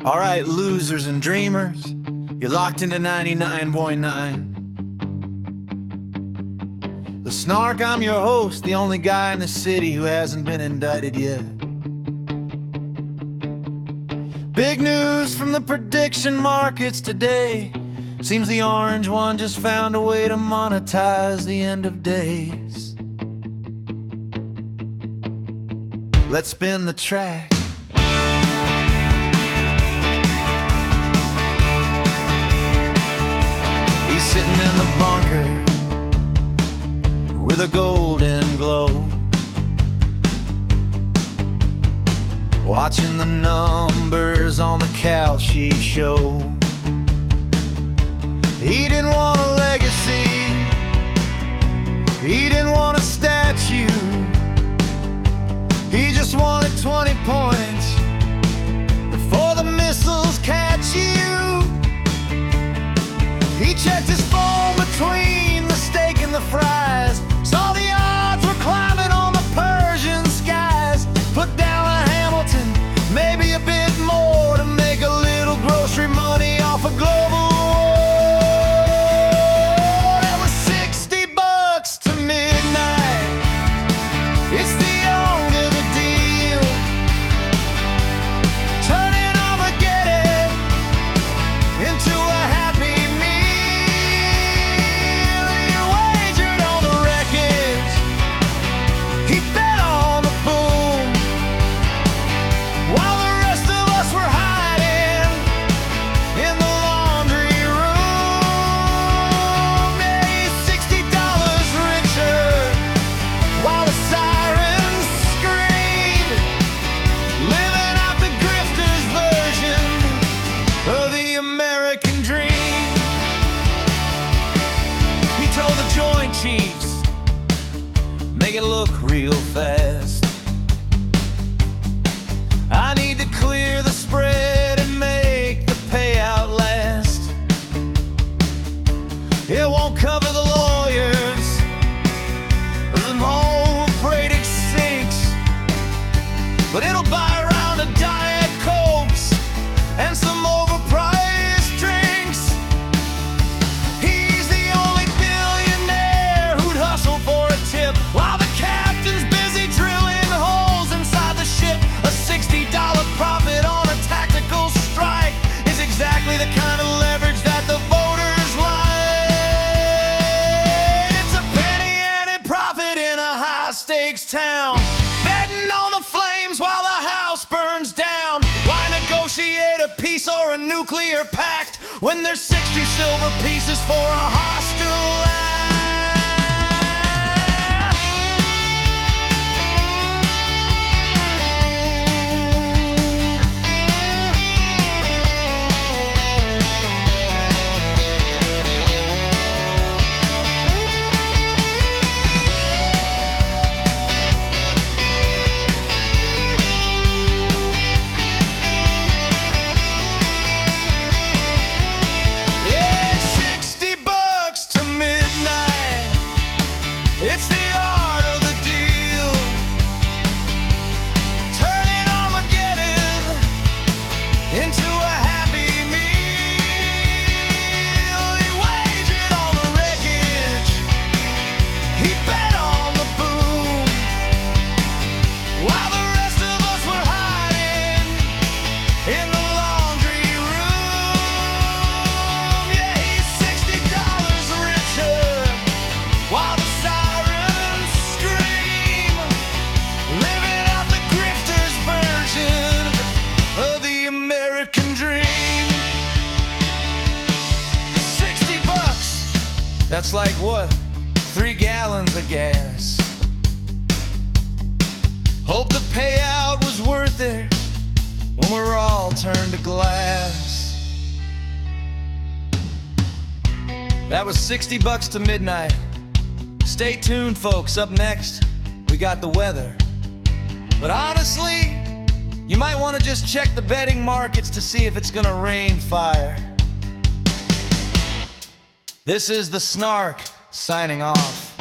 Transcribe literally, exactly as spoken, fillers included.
Alright, losers and dreamers, you're locked into ninety-nine point nine. The Snark, I'm your host, the only guy in the city who hasn't been indicted yet. Big news from the prediction markets today. Seems the orange one just found a way to monetize the end of days. Let's spin the track. He's sitting in the bunker with a golden glow, watching the numbers on the Cal Sheet show. He didn't want a legacy, he didn't want a statue, he just wanted twenty points before the missiles catch you. He checked his phone between the steak and the fries, saw the odds were climbing on the Persian skies. Put down a Hamilton, maybe a bit more, to make a little grocery money off a global war. That was sixty bucks to midnight. It's the young of the deal. Turn it Armageddon into a happy meal. He wagered on the wreckage, he bet on the boom, while the rest of us were hiding in the laundry room. Yeah, he's sixty dollars richer while the sirens scream, living out the grifter's version of the American dream. He told the Joint Chiefs, make it look real fast. I need to clear the spread and make the payout last. It won't cover the lawyers, the whole Brady sinks, but it'll buy a round of Diet Cokes and some overpriced drinks. He's the only billionaire who'd hustle for a tip while the captain's busy drilling holes inside the ship. A sixty dollar profit on a tactical strike is exactly the kind of leverage that the voters like. It's a penny ante profit in a high-stakes town, betting on the flames while the house burns down. Why negotiate a peace or a nuclear pact when there's sixty silver pieces for a hostile act? Yeah, sixty bucks to midnight. It's the art of the deal. Turning Armageddon into a happy meal. He wagered on the wreckage, he bet on the boom, while the rest of us were hiding in the laundry room. Yeah, he's sixty dollars richer while the sirens scream, living out the grifter's version of the American dream. sixty bucks, that's like what? Three gallons of gas. Hope the payout was worth it when we're all turned to glass. That was sixty bucks to midnight. Stay tuned, folks. Up next, we got the weather. But honestly, you might want to just check the betting markets to see if it's gonna rain fire. This is the Snark signing off.